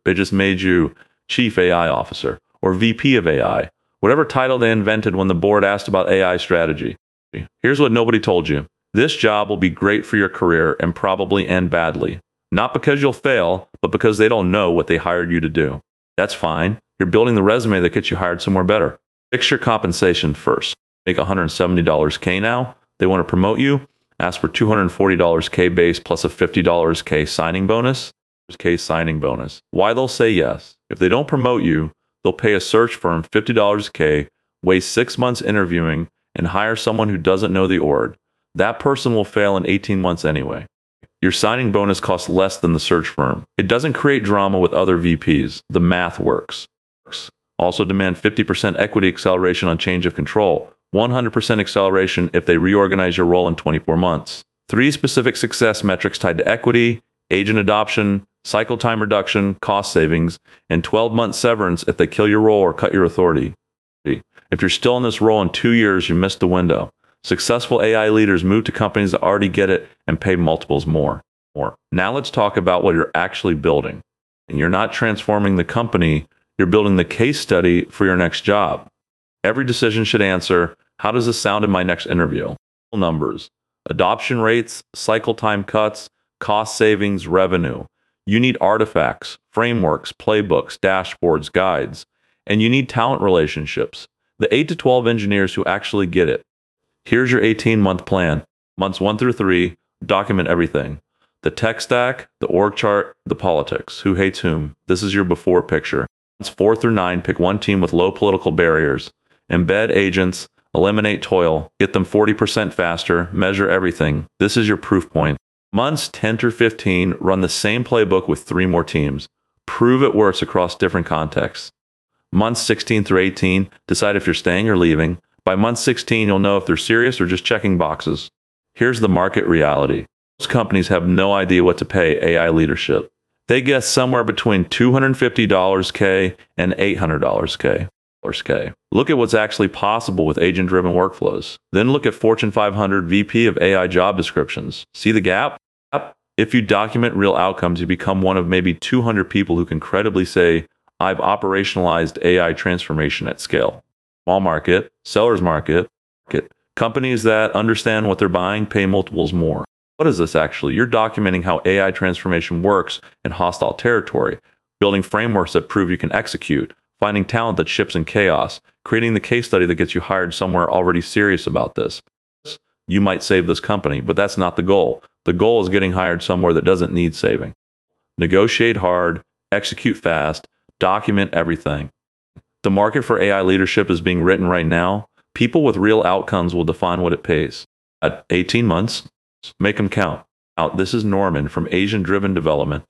They just made you Chief AI Officer or VP of AI, whatever title they invented when the board asked about AI strategy. Here's what nobody told you. This job will be great for your career and probably end badly. Not because you'll fail, but because they don't know what they hired you to do. That's fine. You're building the resume that gets you hired somewhere better. Fix your compensation first. Make $170 K now. They want to promote you. Ask for $240 K base plus a $50 K signing bonus. Why they'll say yes. If they don't promote you, they'll pay a search firm $50 K, waste 6 months interviewing, and hire someone who doesn't know the org. That person will fail in 18 months anyway. Your signing bonus costs less than the search firm. It doesn't create drama with other VPs. The math works. Also demand 50% equity acceleration on change of control, 100% acceleration if they reorganize your role in 24 months. 3 specific success metrics tied to equity, agent adoption, cycle time reduction, cost savings, and 12-month severance if they kill your role or cut your authority. If you're still in this role in 2 years, you missed the window. Successful AI leaders move to companies that already get it and pay multiples more. Now let's talk about what you're actually building. And you're not transforming the company, you're building the case study for your next job. Every decision should answer, how does this sound in my next interview? Numbers, adoption rates, cycle time cuts, cost savings, revenue. You need artifacts, frameworks, playbooks, dashboards, guides, and you need talent relationships. The 8 to 12 engineers who actually get it. Here's your 18-month plan. Months 1 through 3, document everything. The tech stack, the org chart, the politics. Who hates whom? This is your before picture. Months 4 through 9, pick one team with low political barriers. Embed agents, eliminate toil, get them 40% faster, measure everything. This is your proof point. Months 10 through 15, run the same playbook with 3 more teams. Prove it works across different contexts. Months 16 through 18, decide if you're staying or leaving. By month 16, you'll know if they're serious or just checking boxes. Here's the market reality. Most companies have no idea what to pay AI leadership. They guess somewhere between $250 K and $800 K. Look at what's actually possible with agent-driven workflows. Then look at Fortune 500 VP of AI job descriptions. See the gap? If you document real outcomes, you become one of maybe 200 people who can credibly say, I've operationalized AI transformation at scale. Small market, seller's market, companies that understand what they're buying pay multiples more. What is this actually? You're documenting how AI transformation works in hostile territory, building frameworks that prove you can execute, finding talent that ships in chaos, creating the case study that gets you hired somewhere already serious about this. You might save this company, but that's not the goal. The goal is getting hired somewhere that doesn't need saving. Negotiate hard, execute fast, document everything. The market for AI leadership is being written right now. People with real outcomes will define what it pays. At 18 months, make them count. This is Norman from Asian Driven Development.